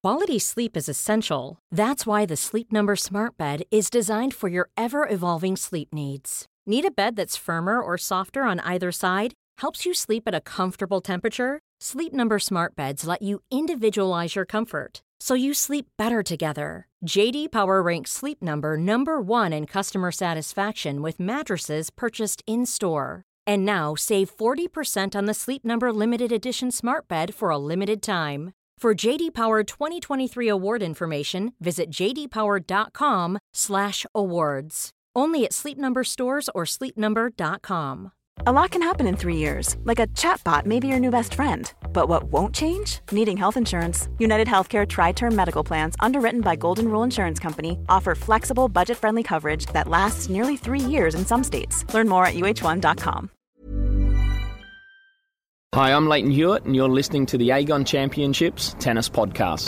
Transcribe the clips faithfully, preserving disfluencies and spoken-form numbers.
Quality sleep is essential. That's why the Sleep Number Smart Bed is designed for your ever-evolving sleep needs. Need a bed that's firmer or softer on either side? Helps you sleep at a comfortable temperature? Sleep Number Smart Beds let you individualize your comfort, so you sleep better together. J D Power ranks Sleep Number number one in customer satisfaction with mattresses purchased in-store. And now save forty percent on the Sleep Number Limited Edition Smart Bed for a limited time. For J D Power twenty twenty-three award information, visit j d power dot com slash awards. Only at Sleep Number stores or sleep number dot com. A lot can happen in three years, like a chatbot may be your new best friend. But what won't change? Needing health insurance. United Healthcare Tri-Term Medical Plans, underwritten by Golden Rule Insurance Company, offer flexible, budget-friendly coverage that lasts nearly three years in some states. Learn more at u h one dot com. Hi, I'm Leighton Hewitt, and you're listening to the Aegon Championships Tennis Podcast.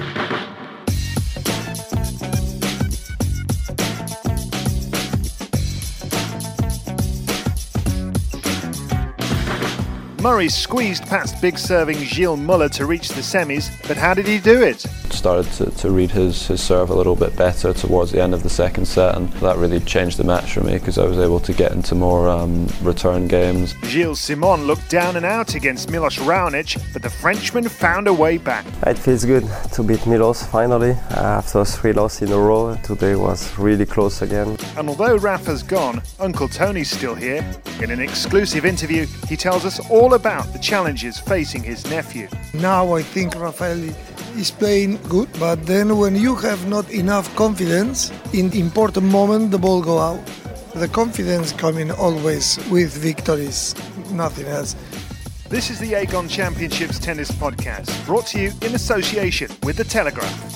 Murray squeezed past big-serving Gilles Muller to reach the semis, but how did he do it? Started to, to read his, his serve a little bit better towards the end of the second set, and that really changed the match for me because I was able to get into more um, return games. Gilles Simon looked down and out against Milos Raonic, but the Frenchman found a way back. It feels good to beat Milos finally. Uh, after three losses in a row, today was really close again. And although Rafa's gone, Uncle Tony's still here. In an exclusive interview, he tells us all about the challenges facing his nephew. Now I think Rafael is playing good, but then when you have not enough confidence, in important moment the ball go out. The confidence coming always with victories, nothing else. This is the Aegon Championships Tennis Podcast, brought to you in association with The Telegraph.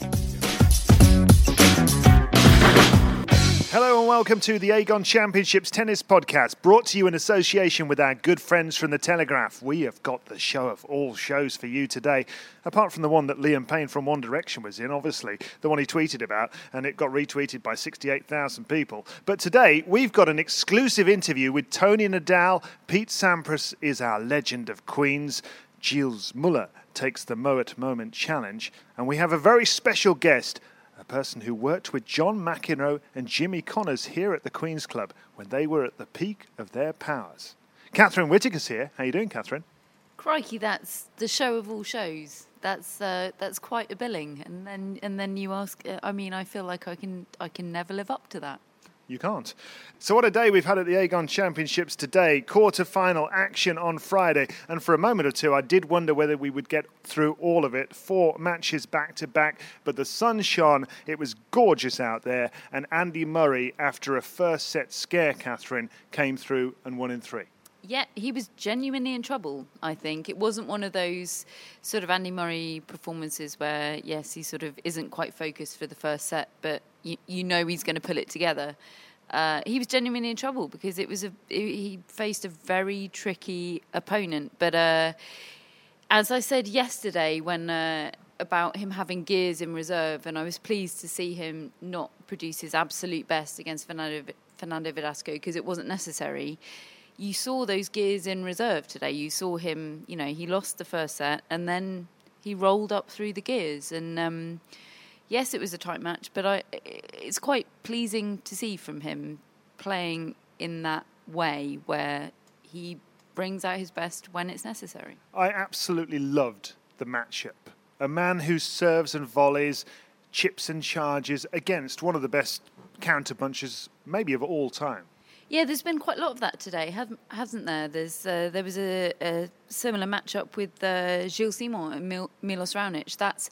Hello and welcome to the Aegon Championships Tennis Podcast, brought to you in association with our good friends from The Telegraph. We have got the show of all shows for you today, apart from the one that Liam Payne from One Direction was in, obviously, the one he tweeted about, and it got retweeted by sixty-eight thousand people. But today, we've got an exclusive interview with Tony Nadal. Pete Sampras is our legend of Queens. Gilles Muller takes the Moet Moment Challenge. And we have a very special guest, a person who worked with John McEnroe and Jimmy Connors here at the Queen's Club when they were at the peak of their powers. Catherine Whittaker's here. How you doing, Catherine? Crikey, that's the show of all shows. That's uh, that's quite a billing. And then and then you ask. Uh, I mean, I feel like I can I can never live up to that. You can't. So what a day we've had at the Aegon Championships today. Quarter-final action on Friday. And for a moment or two, I did wonder whether we would get through all of it. Four matches back-to-back. But the sun shone. It was gorgeous out there. And Andy Murray, after a first-set scare, Catherine, came through and won in three. Yeah, he was genuinely in trouble, I think. It wasn't one of those sort of Andy Murray performances where, yes, he sort of isn't quite focused for the first set, but you, you know he's going to pull it together. Uh, he was genuinely in trouble because it was a he faced a very tricky opponent. But uh, as I said yesterday when uh, about him having gears in reserve, and I was pleased to see him not produce his absolute best against Fernando, Fernando Verdasco because it wasn't necessary. You saw those gears in reserve today. You saw him, you know, he lost the first set and then he rolled up through the gears. And um, yes, it was a tight match, but I, it's quite pleasing to see from him playing in that way where he brings out his best when it's necessary. I absolutely loved the matchup. A man who serves and volleys, chips and charges against one of the best counterpunchers maybe of all time. Yeah, there's been quite a lot of that today, hasn't there? There's uh, there was a, a similar matchup with uh, Gilles Simon and Mil- Milos Raonic. That's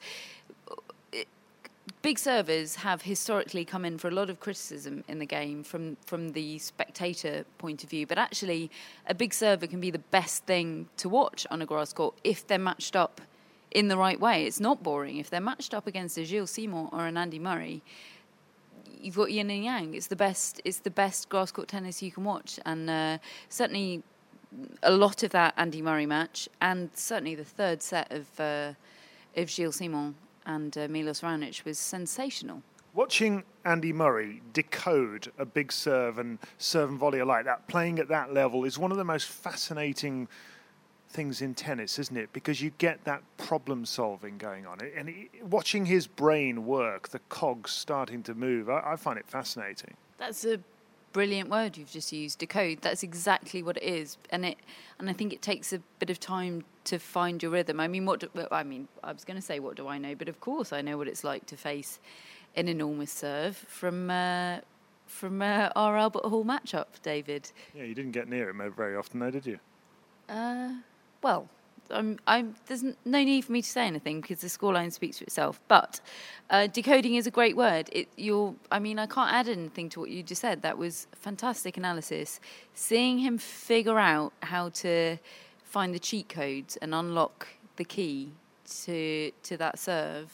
it, big servers have historically come in for a lot of criticism in the game from from the spectator point of view. But actually, a big server can be the best thing to watch on a grass court if they're matched up in the right way. It's not boring if they're matched up against a Gilles Simon or an Andy Murray. You've got yin and yang. It's the best. It's the best grass court tennis you can watch, and uh, certainly a lot of that Andy Murray match, and certainly the third set of uh, of Gilles Simon and uh, Milos Raonic was sensational. Watching Andy Murray decode a big serve and serve and volley like that, playing at that level, is one of the most fascinating things in tennis, isn't it? Because you get that problem solving going on. And he, watching his brain work, the cogs starting to move, I, I find it fascinating. That's a brilliant word you've just used, decode. That's exactly what it is. And it, and I think it takes a bit of time to find your rhythm. I mean, what do, I mean, I was going to say, what do I know? But of course I know what it's like to face an enormous serve from uh, from uh, our Albert Hall matchup, David. Yeah, you didn't get near him very often though, did you? Uh, well, I'm, I'm, there's no need for me to say anything because the scoreline speaks for itself. But uh, decoding is a great word. It, you're, I mean, I can't add anything to what you just said. That was fantastic analysis. Seeing him figure out how to find the cheat codes and unlock the key to to that serve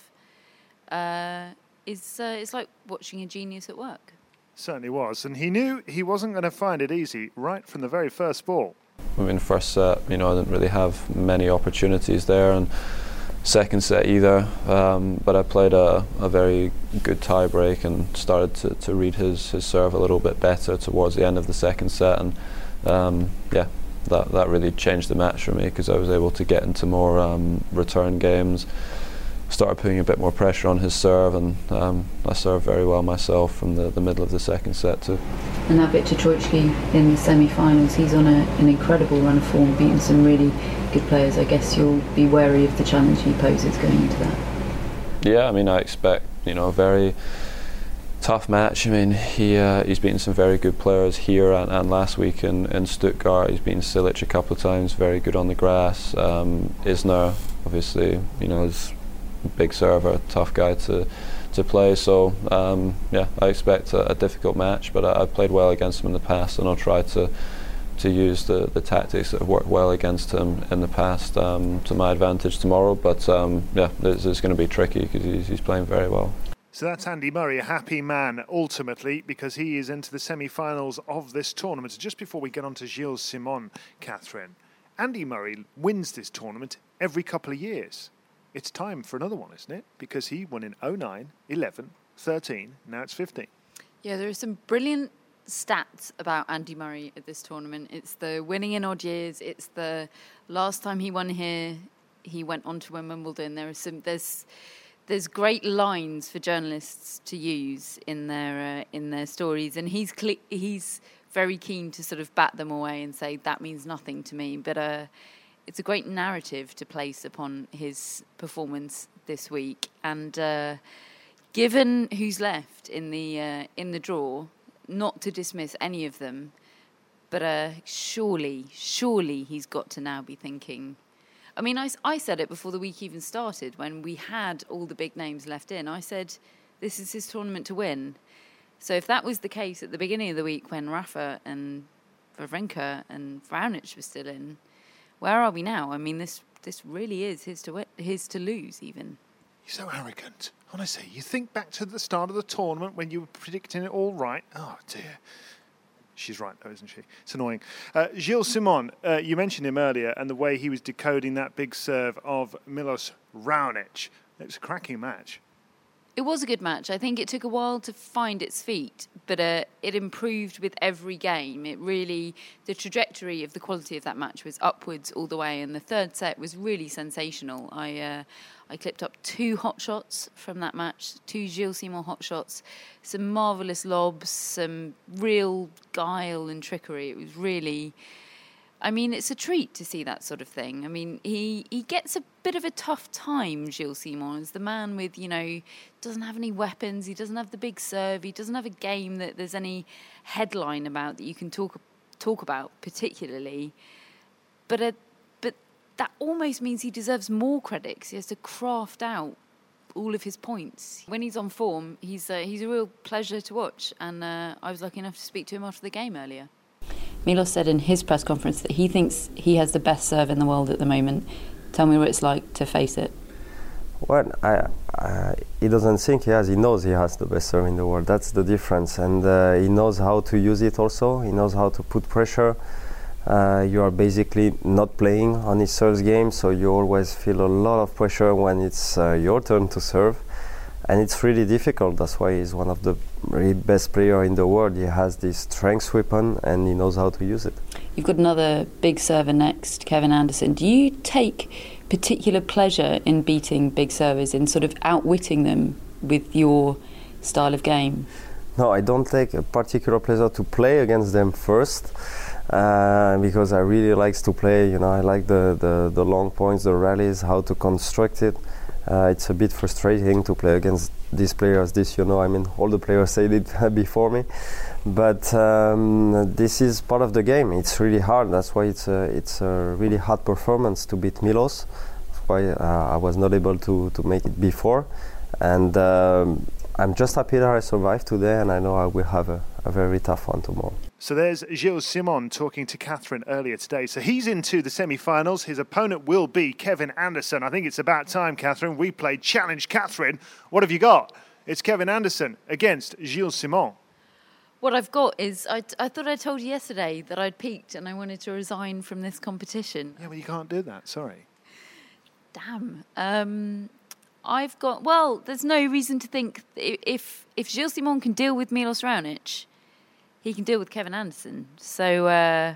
uh, is uh, it's like watching a genius at work. Certainly was, and he knew he wasn't going to find it easy right from the very first ball. I mean, first set, you know, I didn't really have many opportunities there, and second set either. Um, but I played a, a very good tie break and started to, to read his, his serve a little bit better towards the end of the second set, and um, yeah, that that really changed the match for me because I was able to get into more um, return games. Started putting a bit more pressure on his serve, and um, I served very well myself from the, the middle of the second set too. And now Viktor Troicki in the semi-finals, he's on a, an incredible run of form, beating some really good players. I guess you'll be wary of the challenge he poses going into that. Yeah, I mean, I expect, you know, a very tough match. I mean, he uh, he's beaten some very good players here and, and last week in, in Stuttgart. He's beaten Cilic a couple of times, very good on the grass. Um, Isner, obviously, you know, is big server, tough guy to to play. So um, yeah, I expect a, a difficult match, but I, I've played well against him in the past, and I'll try to to use the, the tactics that have worked well against him in the past um, to my advantage tomorrow. But um, yeah, it's, it's going to be tricky because he's, he's playing very well. So that's Andy Murray, a happy man ultimately, because he is into the semi-finals of this tournament. Just before we get on to Gilles Simon, Catherine, Andy Murray wins this tournament every couple of years. It's time for another one, isn't it? Because he won in oh nine, eleven, thirteen, now it's fifteen. Yeah, there are some brilliant stats about Andy Murray at this tournament. It's the winning in odd years. It's the last time he won here, he went on to win Wimbledon. There are some, there's, there's great lines for journalists to use in their uh, in their stories, and he's cl- he's very keen to sort of bat them away and say that means nothing to me. But uh, it's a great narrative to place upon his performance this week, and uh, given who's left in the uh, in the draw, not to dismiss any of them, but uh, surely, surely he's got to now be thinking. I mean, I, I said it before the week even started when we had all the big names left in. I said, this is his tournament to win. So if that was the case at the beginning of the week when Rafa and Wawrinka and Raonic were still in, where are we now? I mean, this this really is his to win, his to lose, even. You're so arrogant. Honestly, you think back to the start of the tournament when you were predicting it all right. Oh, dear. She's right, though, isn't she? It's annoying. Uh, Gilles Simon, uh, you mentioned him earlier, and the way he was decoding that big serve of Milos Raonic. It was a cracking match. It was a good match. I think it took a while to find its feet, but uh, it improved with every game. It really, the trajectory of the quality of that match was upwards all the way, and the third set was really sensational. I uh, I clipped up two hot shots from that match, two Gilles Simon hot shots, some marvellous lobs, some real guile and trickery. It was really... I mean, it's a treat to see that sort of thing. I mean, he, he gets a bit of a tough time, Gilles Simon, as the man with, you know, doesn't have any weapons, he doesn't have the big serve, he doesn't have a game that there's any headline about that you can talk talk about particularly. But uh, but that almost means he deserves more credit because he has to craft out all of his points. When he's on form, he's, uh, he's a real pleasure to watch, and uh, I was lucky enough to speak to him after the game earlier. Milos said in his press conference that he thinks he has the best serve in the world at the moment. Tell me what it's like to face it. Well, I, I, he doesn't think he has, he knows he has the best serve in the world. That's the difference. And uh, he knows how to use it also. He knows how to put pressure. Uh, you are basically not playing on his serve game, so you always feel a lot of pressure when it's uh, your turn to serve. and it's really difficult. That's why he's one of the really best player in the world. He has this strength weapon and he knows how to use it. You've got another big server next, Kevin Anderson. Do you take particular pleasure in beating big servers, in sort of outwitting them with your style of game? No, I don't take a particular pleasure to play against them first, uh, because I really like to play, you know, I like the, the, the long points, the rallies, how to construct it. Uh, it's a bit frustrating to play against these players. This, you know, I mean, all the players said it before me, but um, this is part of the game. It's really hard. That's why it's a, it's a really hard performance to beat Milos. That's why uh, I was not able to, to make it before. And um, I'm just happy that I survived today, and I know I will have a, a very tough one tomorrow. So there's Gilles Simon talking to Catherine earlier today. So he's into the semi-finals. His opponent will be Kevin Anderson. I think it's about time, Catherine, we played Challenge Catherine. What have you got? It's Kevin Anderson against Gilles Simon. What I've got is, I, I thought I told you yesterday that I'd peaked and I wanted to resign from this competition. Yeah, well, you can't do that, sorry. Damn. Um, I've got, well, there's no reason to think if if Gilles Simon can deal with Milos Raonic, he can deal with Kevin Anderson. So uh,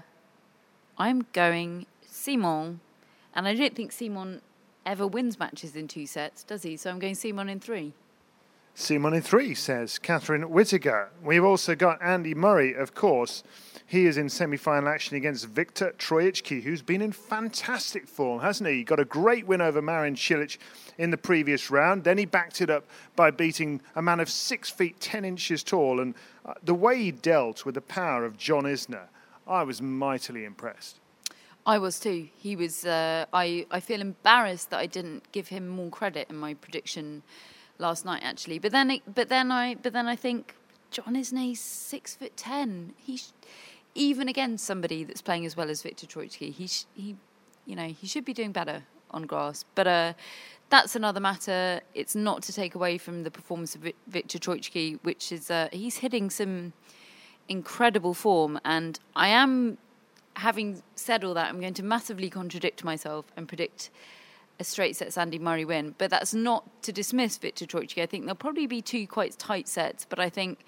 I'm going Simon, and I don't think Simon ever wins matches in two sets, does he? So I'm going Simon in three. Simon in three, says Catherine Whittaker. We've also got Andy Murray, of course. He is in semi-final action against Viktor Troicki, who's been in fantastic form, hasn't he? He got a great win over Marin Cilic in the previous round. Then he backed it up by beating a man of six feet ten inches tall. And uh, the way he dealt with the power of John Isner, I was mightily impressed. I was too. He was. Uh, I I feel embarrassed that I didn't give him more credit in my prediction last night, actually. But then, it, but then I, but then I think John Isner's six foot ten. He's even against somebody that's playing as well as Viktor Troicki. He, sh- he, you know, he should be doing better on grass. But uh, that's another matter. It's not to take away from the performance of Viktor Troicki, which is uh, he's hitting some incredible form. And I am, having said all that, I'm going to massively contradict myself and predict a straight sets Andy Murray win. But that's not to dismiss Viktor Troicki. I think there'll probably be two quite tight sets, but I think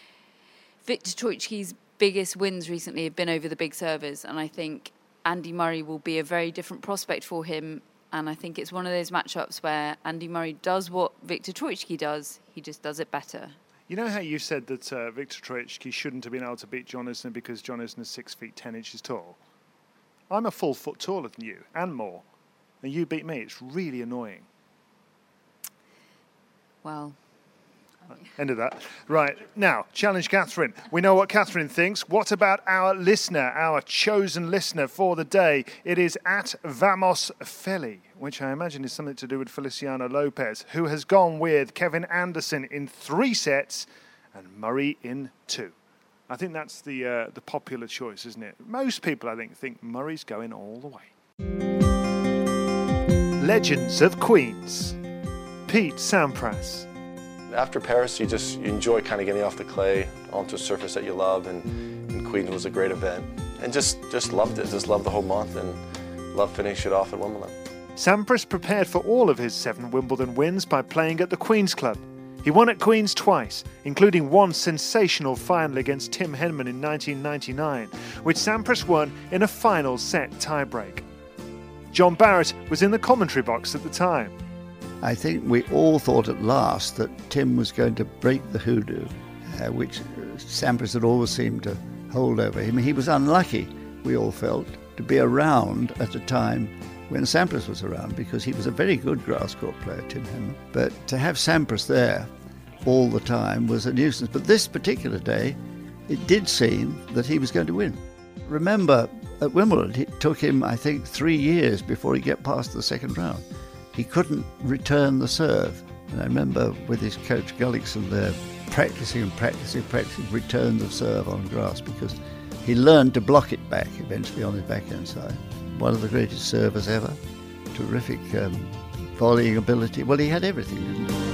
Viktor Troicki's biggest wins recently have been over the big servers, and I think Andy Murray will be a very different prospect for him. And I think it's one of those matchups where Andy Murray does what Viktor Troicki does, he just does it better. You know how you said that uh, Viktor Troicki shouldn't have been able to beat John Isner because John Isner's six feet ten inches tall? I'm a full foot taller than you, and more. And you beat me. It's really annoying. Well, end of that. Right, now, Challenge Catherine. We know what Catherine thinks. What about our listener, our chosen listener for the day? It is at Vamos Feli, which I imagine is something to do with Feliciano Lopez, who has gone with Kevin Anderson in three sets and Murray in two. I think that's the uh, the popular choice, isn't it? Most people, I think, think Murray's going all the way. Legends of Queens. Pete Sampras. After Paris, you just you enjoy kind of getting off the clay onto a surface that you love, and, and Queens was a great event. And just, just loved it, just loved the whole month, and loved finishing it off at Wimbledon. Sampras prepared for all of his seven Wimbledon wins by playing at the Queen's Club. He won at Queen's twice, including one sensational final against Tim Henman in nineteen ninety-nine, which Sampras won in a final set tiebreak. John Barrett was in the commentary box at the time. I think we all thought at last that Tim was going to break the hoodoo, uh, which Sampras had always seemed to hold over him. He was unlucky, we all felt, to be around at a time when Sampras was around, because he was a very good grass court player, Tim Henman. But to have Sampras there all the time was a nuisance. But this particular day, it did seem that he was going to win. Remember, at Wimbledon, it took him, I think, three years before he got past the second round. He couldn't return the serve. And I remember with his coach Gullickson there practicing and practicing, practicing returns of serve on grass, because he learned to block it back eventually on his backhand side. One of the greatest servers ever. Terrific um, volleying ability. Well, he had everything, didn't he?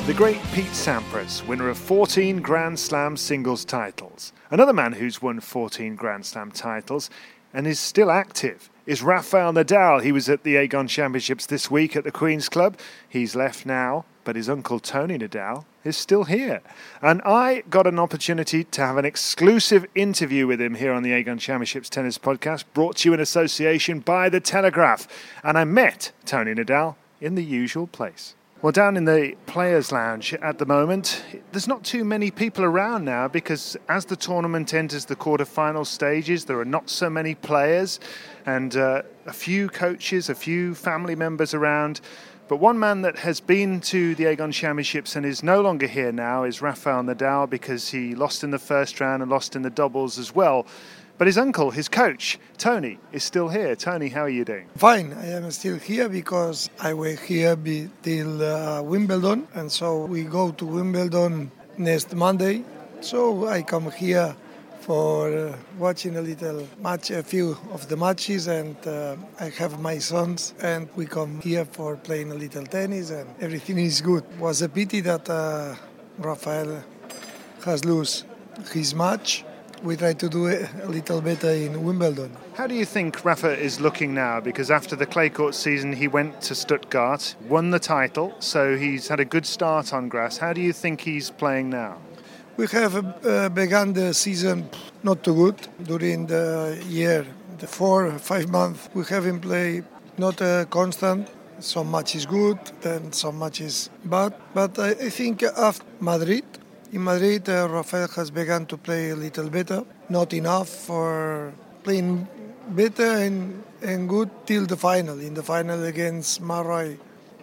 The great Pete Sampras, winner of fourteen Grand Slam singles titles. Another man who's won fourteen Grand Slam titles and is still active is Rafael Nadal. He was at the Aegon Championships this week at the Queen's Club. He's left now, but his uncle Tony Nadal is still here. And I got an opportunity to have an exclusive interview with him here on the Aegon Championships Tennis Podcast, brought to you in association by The Telegraph. And I met Tony Nadal in the usual place. Well, down in the Players' Lounge at the moment, there's not too many people around now because as the tournament enters the quarter-final stages, there are not so many players and uh, a few coaches, a few family members around. But one man that has been to the Aegon Championships and is no longer here now is Rafael Nadal, because he lost in the first round and lost in the doubles as well. But his uncle, his coach, Tony, is still here. Tony, how are you doing? Fine, I am still here because I will here be till uh, Wimbledon, and so we go to Wimbledon next Monday. So I come here for uh, watching a little match, a few of the matches, and uh, I have my sons, and we come here for playing a little tennis, and everything is good. It was a pity that uh, Rafael has lost his match. We try to do it a little better in Wimbledon. How do you think Rafa is looking now? Because after the clay court season, he went to Stuttgart, won the title, so he's had a good start on grass. How do you think he's playing now? We have uh, begun the season not too good. During the year, the four or five months, we haven't played not uh, constant. Some matches good, then some matches bad. But I, I think after Madrid, In Madrid, uh, Rafael has begun to play a little better. Not enough for playing better and, and good till the final. In the final against Murray,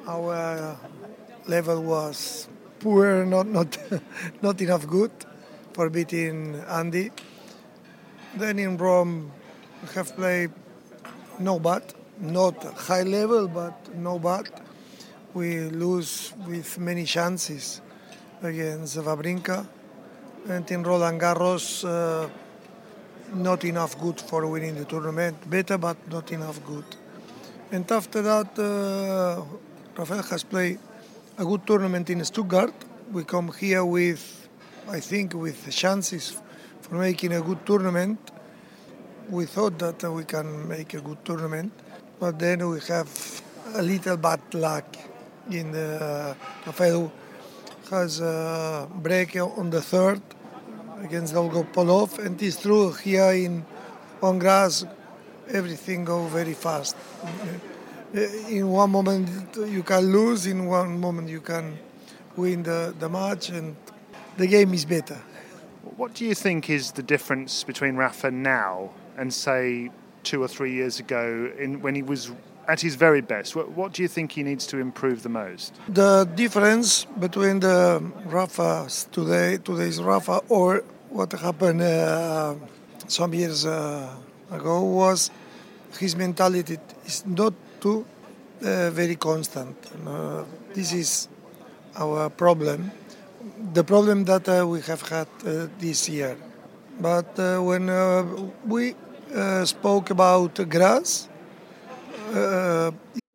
our level was poor, not not not enough good for beating Andy. Then in Rome, we have played no bad, not high level, but no bad. We lose with many chances against Wawrinka, and in Roland Garros, uh, not enough good for winning the tournament. Better, but not enough good. And after that, uh, Rafael has played a good tournament in Stuttgart. We come here with, I think, with chances for making a good tournament. We thought that uh, we can make a good tournament, but then we have a little bad luck in the uh, Rafael has a break on the third against Dolgopolov, and it's true here in on grass everything go very fast. In one moment you can lose, in one moment you can win the, the match, and the game is better. What do you think is the difference between Rafa now and say two or three years ago in when he was at his very best? What, what do you think he needs to improve the most? The difference between the Rafa today, today's Rafa, or what happened uh, some years uh, ago was his mentality is not too uh, very constant. Uh, this is our problem, the problem that uh, we have had uh, this year. But uh, when uh, we uh, spoke about grass, Uh,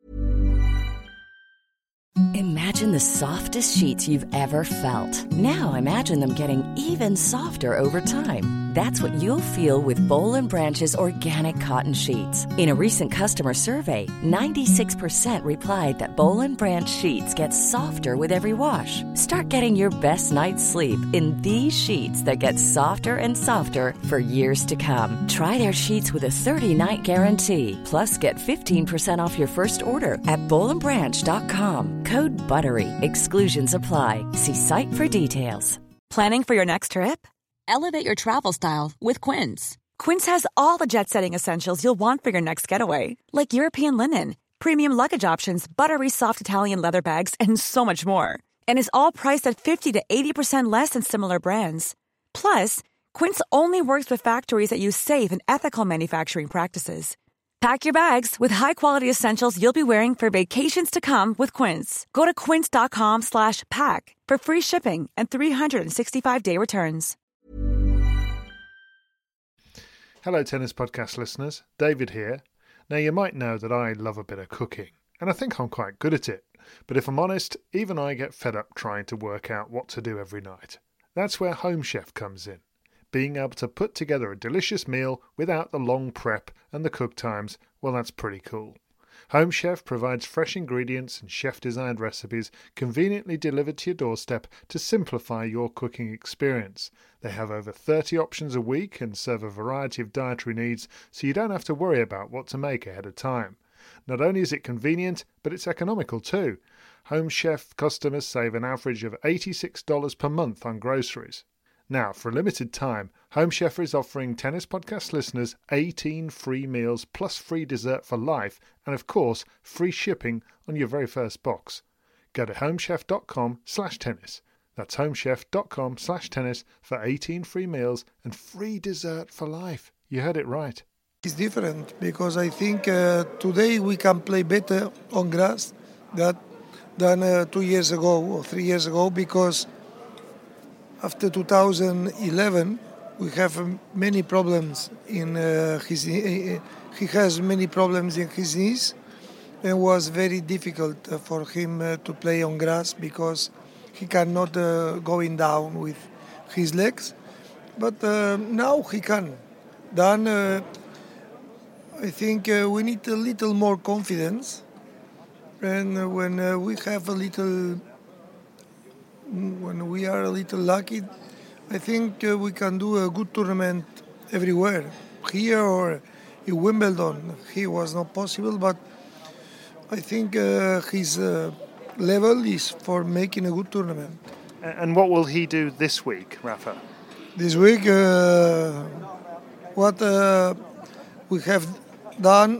Imagine the softest sheets you've ever felt. Now imagine them getting even softer over time. That's what you'll feel with Boll and Branch's organic cotton sheets. In a recent customer survey, ninety-six percent replied that Boll and Branch sheets get softer with every wash. Start getting your best night's sleep in these sheets that get softer and softer for years to come. Try their sheets with a thirty-night guarantee. Plus, get fifteen percent off your first order at boll and branch dot com. Code BUTTERY. Exclusions apply. See site for details. Planning for your next trip? Elevate your travel style with Quince. Quince has all the jet-setting essentials you'll want for your next getaway, like European linen, premium luggage options, buttery soft Italian leather bags, and so much more. And is all priced at fifty to eighty percent less than similar brands. Plus, Quince only works with factories that use safe and ethical manufacturing practices. Pack your bags with high-quality essentials you'll be wearing for vacations to come with Quince. Go to quince.com slash pack for free shipping and three sixty-five day returns. Hello, Tennis Podcast listeners. David here. Now, you might know that I love a bit of cooking. and I think I'm quite good at it. But if I'm honest, even I get fed up trying to work out what to do every night. That's where Home Chef comes in. Being able to put together a delicious meal without the long prep and the cook times, well, that's pretty cool. Home Chef provides fresh ingredients and chef-designed recipes conveniently delivered to your doorstep to simplify your cooking experience. They have over thirty options a week and serve a variety of dietary needs, so you don't have to worry about what to make ahead of time. Not only is it convenient, but it's economical too. Home Chef customers save an average of eighty-six dollars per month on groceries. Now, for a limited time, Home Chef is offering Tennis Podcast listeners eighteen free meals plus free dessert for life and, of course, free shipping on your very first box. Go to homechef.com slash tennis. That's homechef.com slash tennis for eighteen free meals and free dessert for life. You heard it right. It's different because I think uh, today we can play better on grass that, than uh, two years ago or three years ago because after two thousand eleven, we have many problems in uh, his. Uh, he has many problems in his knees, and it was very difficult uh, for him uh, to play on grass because he cannot uh, going down with his legs. But uh, now he can. Then uh, I think uh, we need a little more confidence, and uh, when uh, we have a little. When we are a little lucky, I think uh, we can do a good tournament everywhere. Here or in Wimbledon, he was not possible, but I think uh, his uh, level is for making a good tournament. And what will he do this week, Rafa? This week, uh, what uh, we have done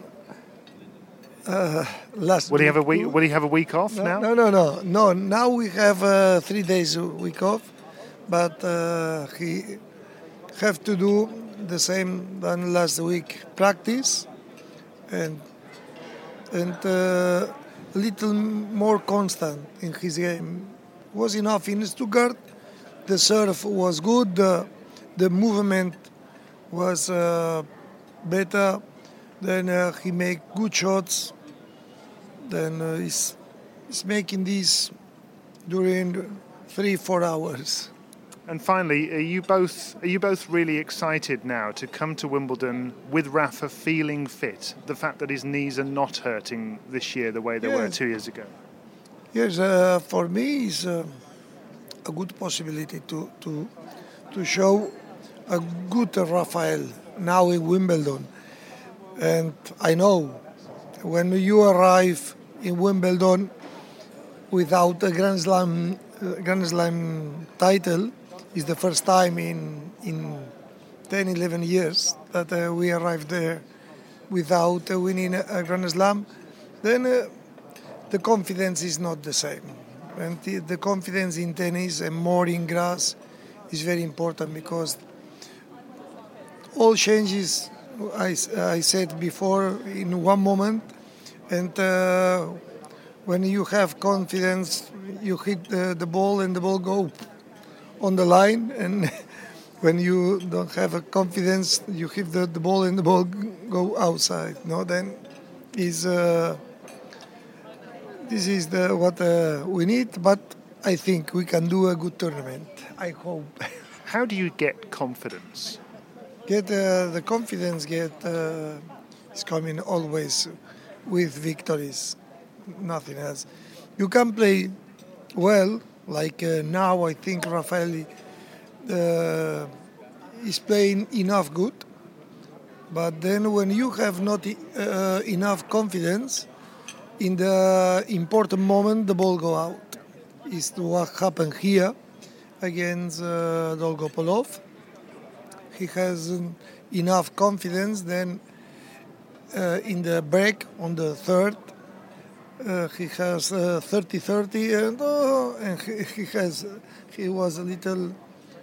Uh, last will he have a week, week? Will he have a week off no, now? No, no, no, no. Now we have uh, three days a week off, but uh, he have to do the same than last week. Practice and and uh, a little more constant in his game. Was enough in Stuttgart. The serve was good. The, the movement was uh, better. Then uh, he make good shots. Then uh, he's, he's making these during three, four hours. And finally, are you both are you both really excited now to come to Wimbledon with Rafa feeling fit? The fact that his knees are not hurting this year the way they yes. were two years ago. Yes, uh, for me it's uh, a good possibility to to to show a good Rafael now in Wimbledon. And I know when you arrive in Wimbledon without a Grand Slam, uh, Grand Slam title, it's the first time in in ten, eleven years that uh, we arrived there without uh, winning a Grand Slam, then uh, the confidence is not the same. And the, the confidence in tennis and more in grass is very important because all changes, I, I said before, in one moment, and uh, when you have confidence, you hit the, the ball and the ball go on the line, and when you don't have a confidence, you hit the, the ball and the ball go outside. No, then is uh, this is the what uh, we need. But I think we can do a good tournament. I hope. How do you get confidence? Get uh, the confidence. Get uh, is coming always with victories. Nothing else. You can play well. Like uh, now, I think Rafael uh, is playing enough good. But then when you have not uh, enough confidence, in the important moment, the ball go out. Is what happened here against uh, Dolgopolov. He has enough confidence. Then uh, in the break on the third, Uh, he has uh, thirty thirty and, oh, and he, he has he was a little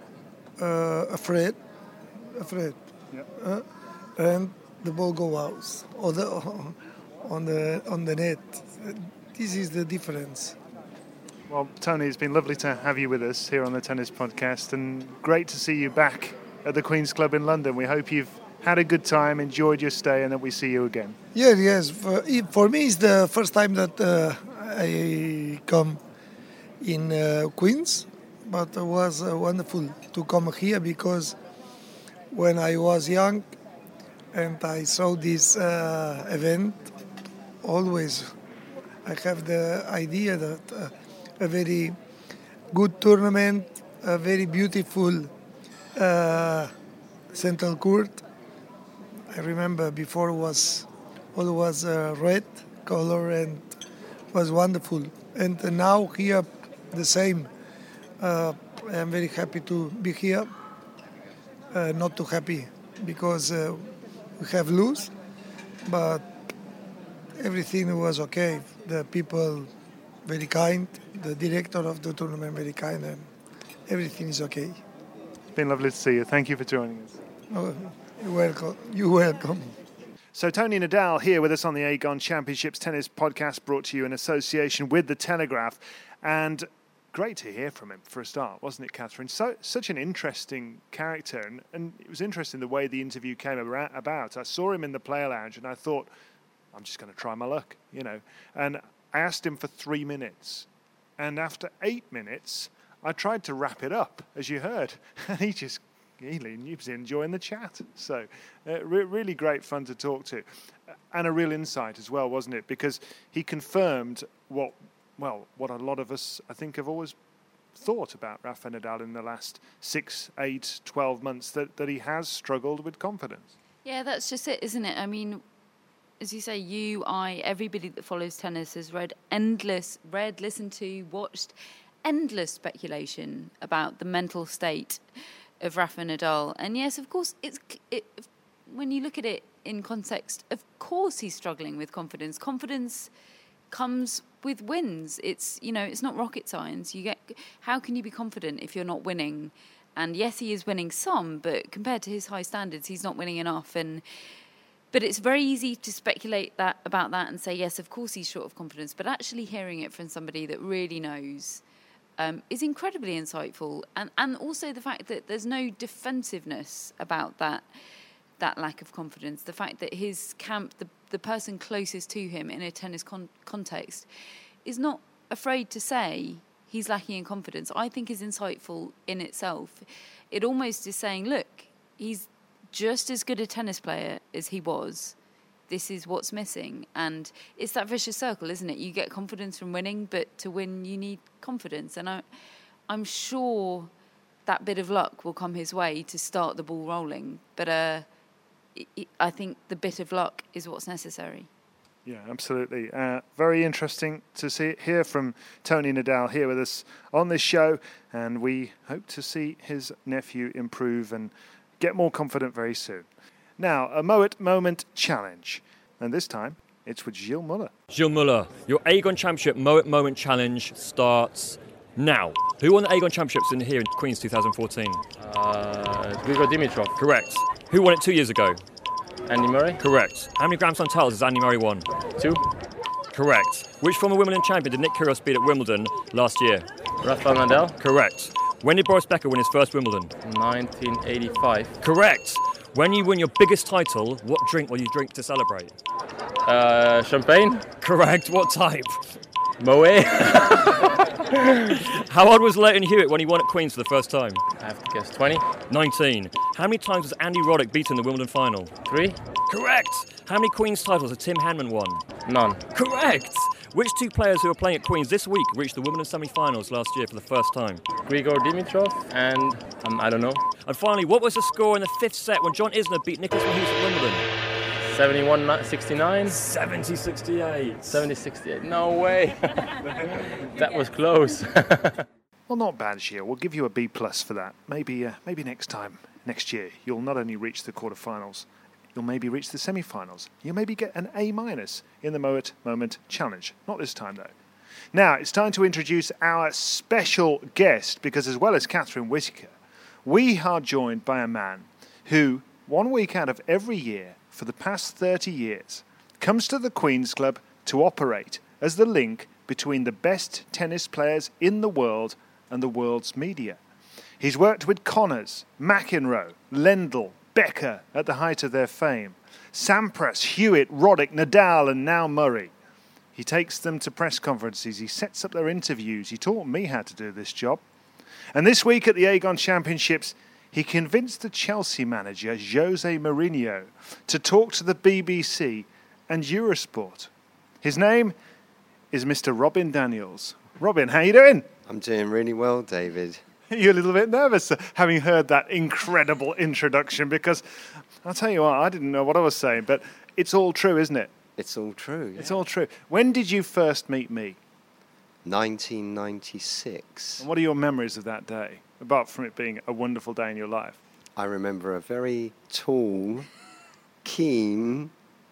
uh, afraid afraid yep. uh, and the ball go out on the on the on the net. This is the difference. Well, Tony, it's been lovely to have you with us here on the Tennis Podcast, and great to see you back at the Queen's Club in London. We hope you've had a good time, enjoyed your stay, and that we see you again. Yeah, yes. For, for me, it's the first time that uh, I come in uh, Queens, but it was uh, wonderful to come here because when I was young and I saw this uh, event, always I have the idea that uh, a very good tournament, a very beautiful uh, central court. I remember before it was all was uh, red color and was wonderful. And uh, now here the same. Uh, I am very happy to be here. Uh, not too happy because uh, we have lose, but everything was okay. The people very kind, the director of the tournament very kind, and everything is okay. It's been lovely to see you. Thank you for joining us. Oh, you're welcome. You're welcome. So Tony Nadal here with us on the Aegon Championships Tennis Podcast, brought to you in association with The Telegraph. And great to hear from him for a start, wasn't it, Catherine? So such an interesting character, and, and it was interesting the way the interview came about. I saw him in the player lounge and I thought, I'm just going to try my luck, you know. And I asked him for three minutes. And after eight minutes, I tried to wrap it up, as you heard. And he just, he, he was enjoying the chat. So uh, re- really great fun to talk to. And a real insight as well, wasn't it? Because he confirmed what, well, what a lot of us, I think, have always thought about Rafa Nadal in the last six, eight, twelve months, that, that he has struggled with confidence. Yeah, that's just it, isn't it? I mean, as you say, you, I, everybody that follows tennis has read endless, read, listened to, watched endless speculation about the mental state of Rafa Nadal. And yes, of course, it's it, when you look at it in context, of course he's struggling with confidence. Confidence comes with wins. It's, you know, it's not rocket science. You get, how can you be confident if you're not winning? And yes, he is winning some, but compared to his high standards, he's not winning enough. And But it's very easy to speculate that about that and say, yes, of course he's short of confidence. But actually hearing it from somebody that really knows um, is incredibly insightful. And, and also the fact that there's no defensiveness about that that lack of confidence. The fact that his camp, the, the person closest to him in a tennis con- context, is not afraid to say he's lacking in confidence, I think is insightful in itself. It almost is saying, look, he's just as good a tennis player as he was. This is what's missing. And it's that vicious circle, isn't it? You get confidence from winning, but to win you need confidence. And I, I'm sure that bit of luck will come his way to start the ball rolling. But uh, it, it, I think the bit of luck is what's necessary. Yeah, absolutely. Uh, very interesting to see hear from Tony Nadal here with us on this show. And we hope to see his nephew improve and get more confident very soon. Now, a Moet Moment Challenge. And this time, it's with Gilles Muller. Gilles Muller, your Aegon Championship Moet Moment Challenge starts now. Who won the Aegon Championships in here in Queens twenty fourteen? Uh, Grigor Dimitrov. Correct. Who won it two years ago? Andy Murray. Correct. How many Grand Slam titles has Andy Murray won? Two. Correct. Which former Wimbledon champion did Nick Kyrgios beat at Wimbledon last year? Rafael Nadal. Correct. When did Boris Becker win his first Wimbledon? nineteen eighty-five. Correct. When you win your biggest title, what drink will you drink to celebrate? Uh, champagne. Correct. What type? Moet. How old was Leighton Hewitt when he won at Queens for the first time? I have to guess twenty. nineteen. How many times was Andy Roddick beaten in the Wimbledon final? Three. Correct. How many Queens titles has Tim Henman won? None. Correct. Which two players who are playing at Queens this week reached the Wimbledon semi-finals last year for the first time? Grigor Dimitrov and um, I don't know. And finally, what was the score in the fifth set when John Isner beat Nicholas Mahut at Wimbledon? seventy-one sixty-nine. seventy sixty-eight. seventy sixty-eight. No way. That was close. Well, not bad, Gilles. We'll give you a B plus for that. Maybe, uh, maybe next time, next year, you'll not only reach the quarterfinals, you'll maybe reach the semi-finals. You'll maybe get an A minus in the Moet Moment Challenge. Not this time, though. Now, it's time to introduce our special guest, because as well as Catherine Whitaker, we are joined by a man who, one week out of every year for the past thirty years, comes to the Queen's Club to operate as the link between the best tennis players in the world and the world's media. He's worked with Connors, McEnroe, Lendl, Becker at the height of their fame, Sampras, Hewitt, Roddick, Nadal, and now Murray. He takes them to press conferences, he sets up their interviews. He taught me how to do this job. And this week at the Aegon Championships, he convinced the Chelsea manager, Jose Mourinho, to talk to the B B C and Eurosport. His name is Mister Robin Daniels. Robin, how you doing? I'm doing really well, David. You're a little bit nervous uh, having heard that incredible introduction, because I'll tell you what, I didn't know what I was saying, but it's all true, isn't it? It's all true. Yeah. It's all true. When did you first meet me? nineteen ninety-six. And what are your memories of that day, apart from it being a wonderful day in your life? I remember a very tall, keen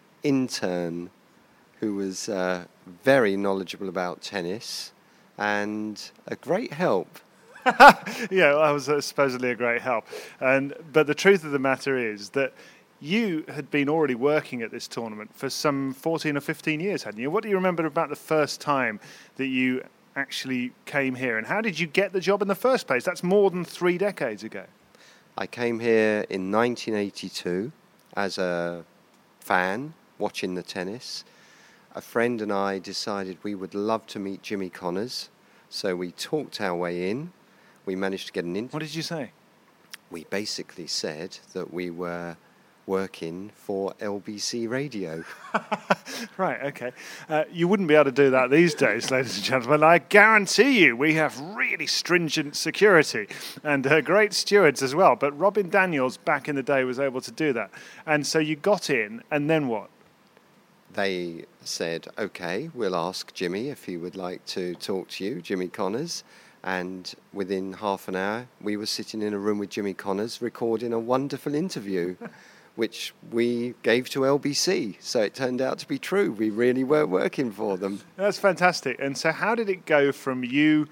intern who was uh, very knowledgeable about tennis and a great help. Yeah, I was uh, supposedly a great help. And but the truth of the matter is that you had been already working at this tournament for some fourteen or fifteen years, hadn't you? What do you remember about the first time that you actually came here? And how did you get the job in the first place? That's more than three decades ago. I came here in nineteen eighty-two as a fan watching the tennis. A friend and I decided we would love to meet Jimmy Connors, so we talked our way in. We managed to get an interview. What did you say? We basically said that we were working for L B C Radio. Right, okay. Uh, you wouldn't be able to do that these days, ladies and gentlemen. I guarantee you we have really stringent security and uh, great stewards as well. But Robin Daniels back in the day was able to do that. And so you got in, and then what? They said, OK, we'll ask Jimmy if he would like to talk to you, Jimmy Connors. And within half an hour, we were sitting in a room with Jimmy Connors recording a wonderful interview, which we gave to L B C. So it turned out to be true. We really were working for them. That's fantastic. And so how did it go from you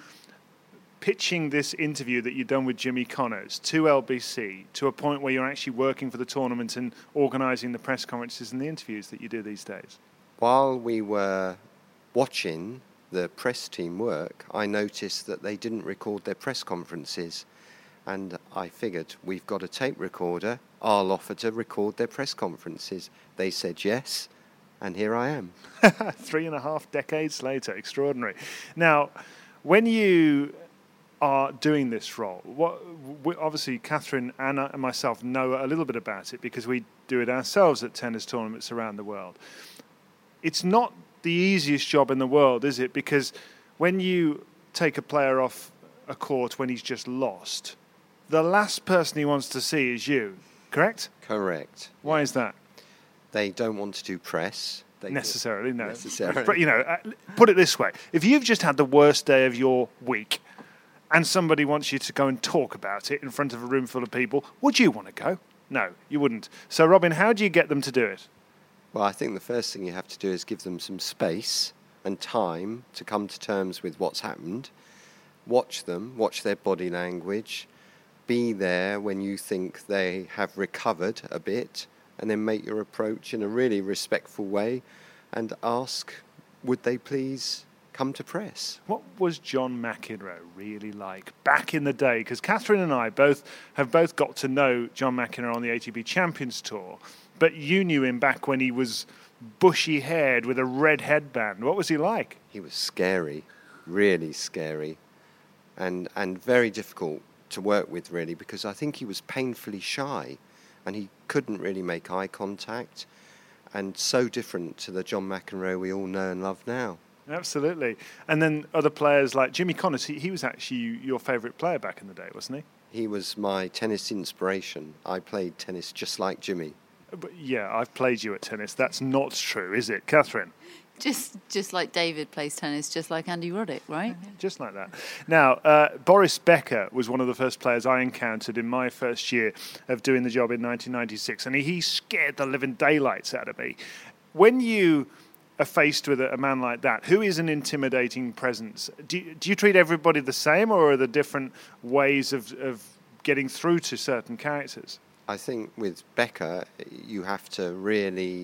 pitching this interview that you'd done with Jimmy Connors to L B C to a point where you're actually working for the tournament and organising the press conferences and the interviews that you do these days? While we were watching the press team work, I noticed that they didn't record their press conferences. And I figured, we've got a tape recorder, I'll offer to record their press conferences. They said yes, and here I am. Three and a half decades later, extraordinary. Now, when you are doing this role, what we, obviously Catherine, Anna and myself know a little bit about it because we do it ourselves at tennis tournaments around the world. It's not the easiest job in the world, is it? Because when you take a player off a court when he's just lost, the last person he wants to see is you, correct? Correct. Why is that? They don't want to do press. They necessarily, no. Necessarily. But, you know, uh, put it this way. If you've just had the worst day of your week and somebody wants you to go and talk about it in front of a room full of people, would you want to go? No, you wouldn't. So, Robin, how do you get them to do it? Well, I think the first thing you have to do is give them some space and time to come to terms with what's happened. Watch them, watch their body language, be there when you think they have recovered a bit, and then make your approach in a really respectful way and ask, would they please come to press? What was John McEnroe really like back in the day? Because Catherine and I both have both got to know John McEnroe on the A T P Champions Tour, but you knew him back when he was bushy-haired with a red headband. What was he like? He was scary, really scary, and and very difficult to work with, really, because I think he was painfully shy and he couldn't really make eye contact, and so different to the John McEnroe we all know and love now. Absolutely. And then other players like Jimmy Connors, he, he was actually your favourite player back in the day, wasn't he? He was my tennis inspiration. I played tennis just like Jimmy. But yeah, I've played you at tennis. That's not true, is it, Catherine? Just just like David plays tennis, just like Andy Roddick, right? Just like that. Now, uh, Boris Becker was one of the first players I encountered in my first year of doing the job in nineteen ninety-six, and he, he scared the living daylights out of me. When you are faced with a, a man like that, who is an intimidating presence, do you, do you treat everybody the same, or are there different ways of, of getting through to certain characters? I think with Becker, you have to really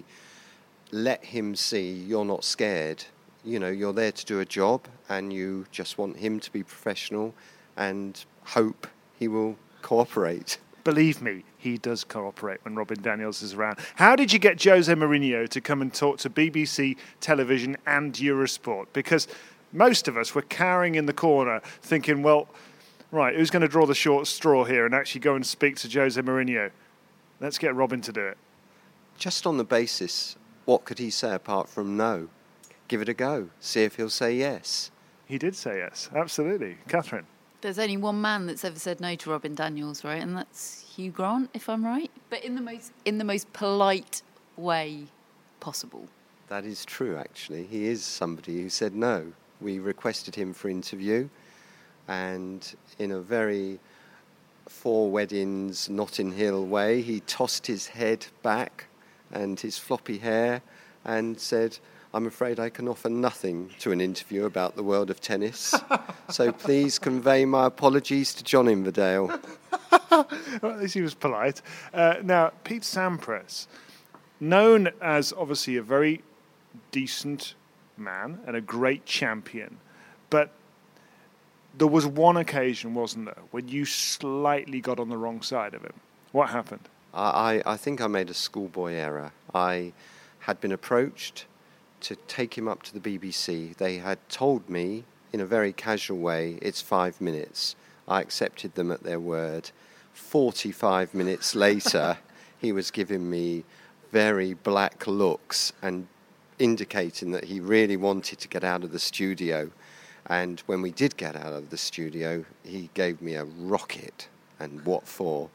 let him see you're not scared. You know, you're there to do a job and you just want him to be professional and hope he will cooperate. believe me, he does cooperate when Robin Daniels is around. How did you get Jose Mourinho to come and talk to B B C Television and Eurosport? Because most of us were cowering in the corner thinking, well, right, who's going to draw the short straw here and actually go and speak to Jose Mourinho? Let's get Robin to do it. Just on the basis, what could he say apart from no? Give it a go. See if he'll say yes. He did say yes, absolutely. Catherine? There's only one man that's ever said no to Robin Daniels, right? And that's Hugh Grant, if I'm right. But in the most in the most polite way possible. That is true, actually. He is somebody who said no. We requested him for interview, and in a very Four Weddings, Notting Hill way, he tossed his head back and his floppy hair and said, I'm afraid I can offer nothing to an interview about the world of tennis. So please convey my apologies to John Inverdale. Well, at least he was polite. Uh, now, Pete Sampras, known as obviously a very decent man and a great champion, but there was one occasion, wasn't there, when you slightly got on the wrong side of him. What happened? I, I think I made a schoolboy error. I had been approached to take him up to the B B C. They had told me in a very casual way, it's five minutes. I accepted them at their word. forty-five minutes later, he was giving me very black looks and indicating that he really wanted to get out of the studio. And when we did get out of the studio, he gave me a rocket. And what for?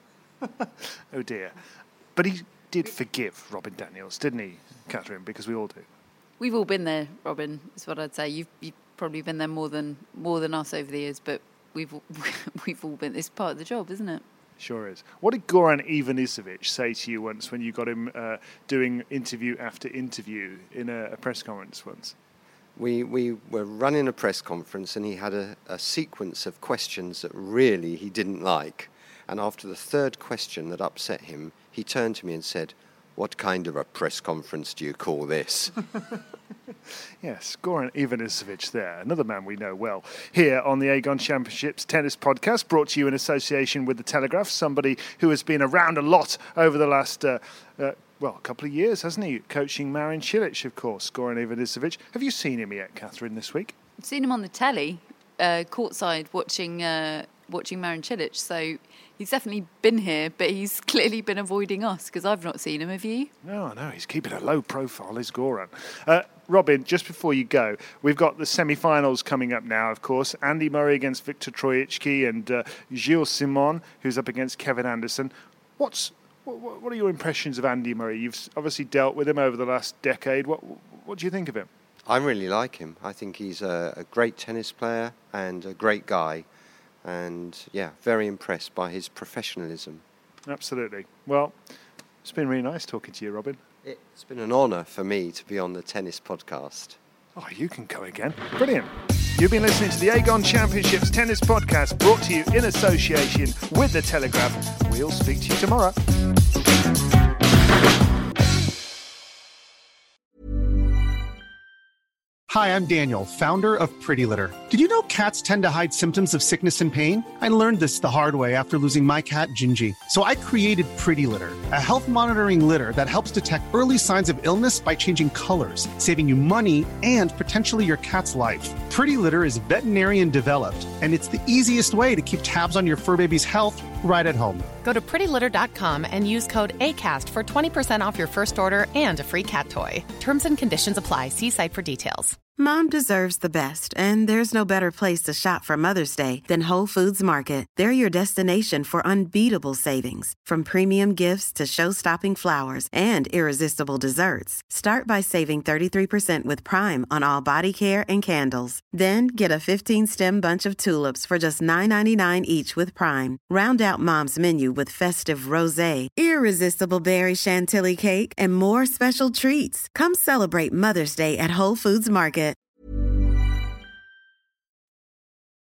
Oh dear. But he did forgive Robin Daniels, didn't he, Catherine? Because we all do. We've all been there, Robin, is what I'd say. You've, you've probably been there more than more than us over the years, but we've we've all been. It's part of the job, isn't it? Sure is. What did Goran Ivanisevic say to you once when you got him uh, doing interview after interview in a, a press conference once? We we were running a press conference and he had a, a sequence of questions that really he didn't like. And after the third question that upset him, he turned to me and said, "What kind of a press conference do you call this?" Yes, Goran Ivanisevic there, another man we know well, here on the Aegon Championships Tennis Podcast, brought to you in association with The Telegraph, somebody who has been around a lot over the last, uh, uh, well, a couple of years, hasn't he? Coaching Marin Cilic, of course, Goran Ivanisevic. Have you seen him yet, Catherine, this week? I've seen him on the telly, uh, courtside, watching uh, watching Marin Cilic, so he's definitely been here, but he's clearly been avoiding us, because I've not seen him, have you? No, no, he's keeping a low profile, is Goran. Uh, Robin, just before you go, we've got the semi-finals coming up now, of course. Andy Murray against Viktor Troicki and uh, Gilles Simon, who's up against Kevin Anderson. What's what, what are your impressions of Andy Murray? You've obviously dealt with him over the last decade. What what do you think of him? I really like him. I think he's a, a great tennis player and a great guy. And, yeah, very impressed by his professionalism. Absolutely. Well, it's been really nice talking to you, Robin. It's been an honour for me to be on the Tennis Podcast. Oh, you can go again. Brilliant. You've been listening to the Aegon Championships Tennis Podcast, brought to you in association with The Telegraph. We'll speak to you tomorrow. Hi, I'm Daniel, founder of Pretty Litter. Did you know cats tend to hide symptoms of sickness and pain? I learned this the hard way after losing my cat, Gingy. So I created Pretty Litter, a health monitoring litter that helps detect early signs of illness by changing colors, saving you money and potentially your cat's life. Pretty Litter is veterinarian developed, and it's the easiest way to keep tabs on your fur baby's health right at home. Go to pretty litter dot com and use code ACAST for twenty percent off your first order and a free cat toy. Terms and conditions apply. See site for details. Mom deserves the best, and there's no better place to shop for Mother's Day than Whole Foods Market. They're your destination for unbeatable savings, from premium gifts to show-stopping flowers and irresistible desserts. Start by saving thirty-three percent with Prime on all body care and candles. Then get a fifteen-stem bunch of tulips for just nine ninety-nine each with Prime. Round out Mom's menu with festive rosé, irresistible berry chantilly cake, and more special treats. Come celebrate Mother's Day at Whole Foods Market.